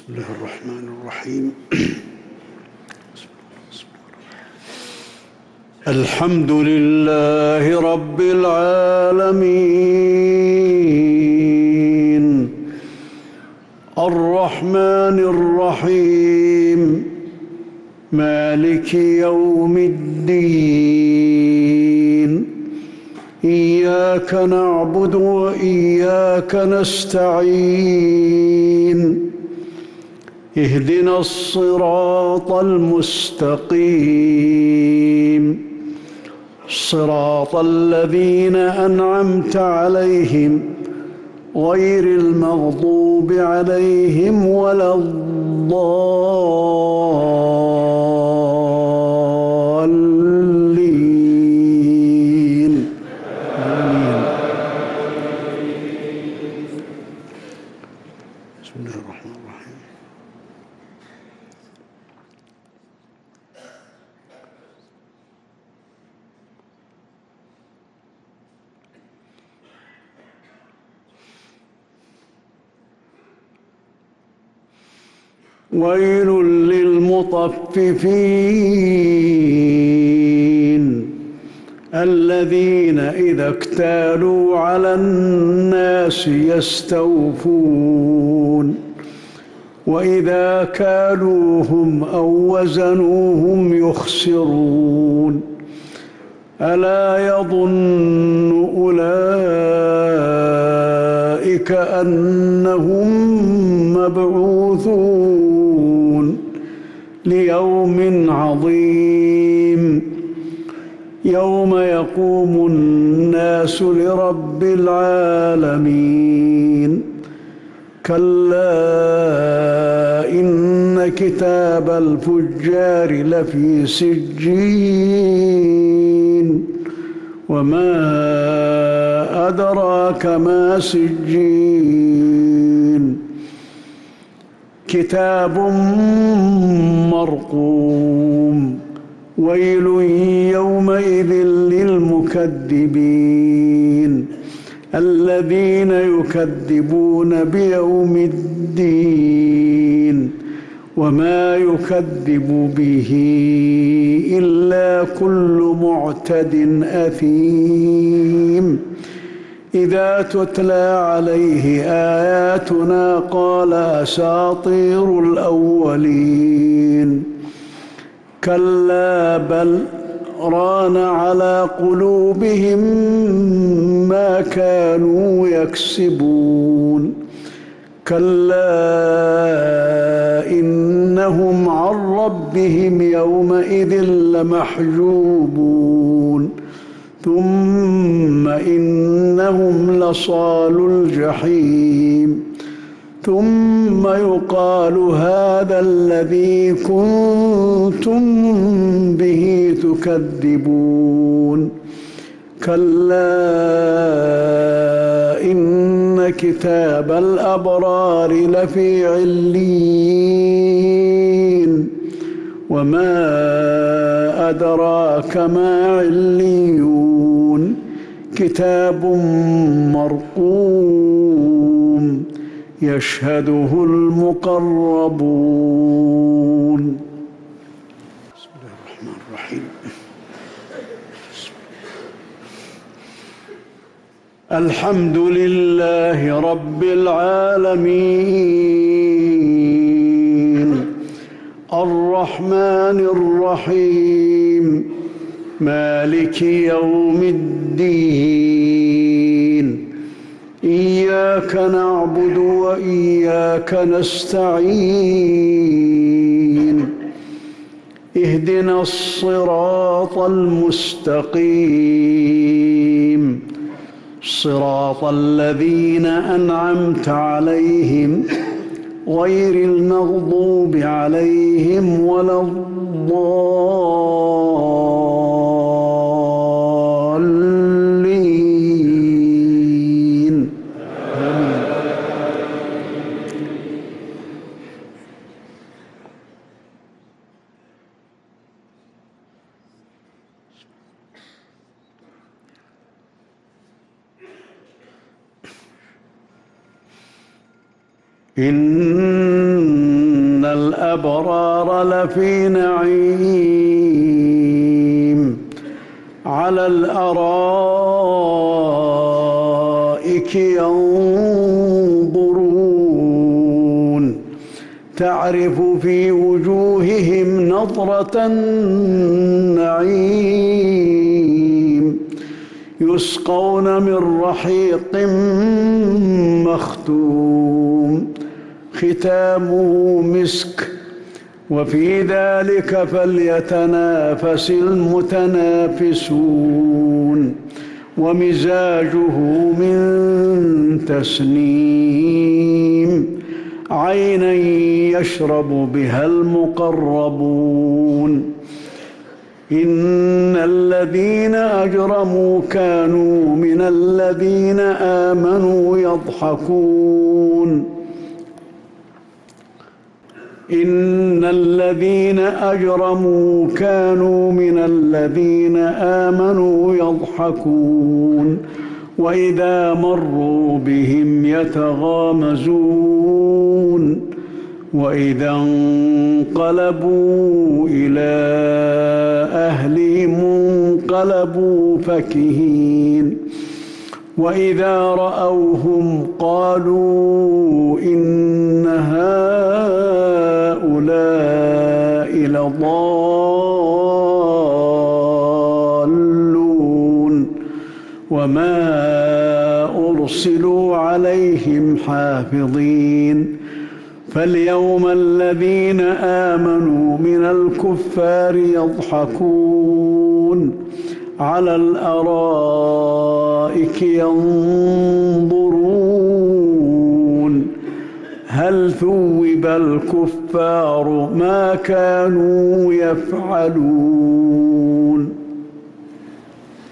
الله الرحمن الرحيم. الحمد لله رب العالمين الرحمن الرحيم مالك يوم الدين إياك نعبد وإياك نستعين اهدنا الصراط المستقيم صراط الذين أنعمت عليهم غير المغضوب عليهم ولا الضالين آمين. بسم الله الرحمن الرحيم. ويل للمطففين الذين إذا اكتالوا على الناس يستوفون وإذا كالوهم أو وزنوهم يخسرون ألا يظن أولئك أنهم مبعوثون ليوم عظيم يوم يقوم الناس لرب العالمين كلا إن كتاب الفجار لفي سجين وما أدراك ما سجين كتاب مرقوم ويل يومئذ للمكذبين الذين يكذبون بيوم الدين وما يكذب به إلا كل معتد أثيم إذا تتلى عليه آياتنا قال أساطير الأولين كلا بل ران على قلوبهم ما كانوا يكسبون كلا إنهم عن ربهم يومئذ لمحجوبون ثم إنهم لصالو الجحيم ثم يقال هذا الذي كنتم به تكذبون كلا إن كتاب الأبرار لفي عليين وما أدراك ما عليون كتاب مرقوم يشهده المقربون. بسم الله الرحمن الرحيم. الحمد لله رب العالمين الرحمن الرحيم مالك يوم الدين إياك نعبد وإياك نستعين اهدنا الصراط المستقيم صراط الذين أنعمت عليهم غير المغضوب عليهم ولا الضالين آمين. إن الأبرار لفي نعيم على الأرائك ينظرون تعرف في وجوههم نضرة النعيم يسقون من رحيق مختوم ختامه مسك وفي ذلك فليتنافس المتنافسون ومزاجه من تسنيم عينا يشرب بها المقربون إن الذين أجرموا كانوا من الذين آمنوا يضحكون إن الذين أجرموا كانوا من الذين آمنوا يضحكون وإذا مروا بهم يتغامزون وإذا انقلبوا إلى أهلهم انقلبوا فكهين وإذا رأوهم قالوا إن هؤلاء لضالون وما أرسلوا عليهم حافظين فاليوم الذين آمنوا من الكفار يضحكون على الأرائك ينظرون هل ثوب الكفار ما كانوا يفعلون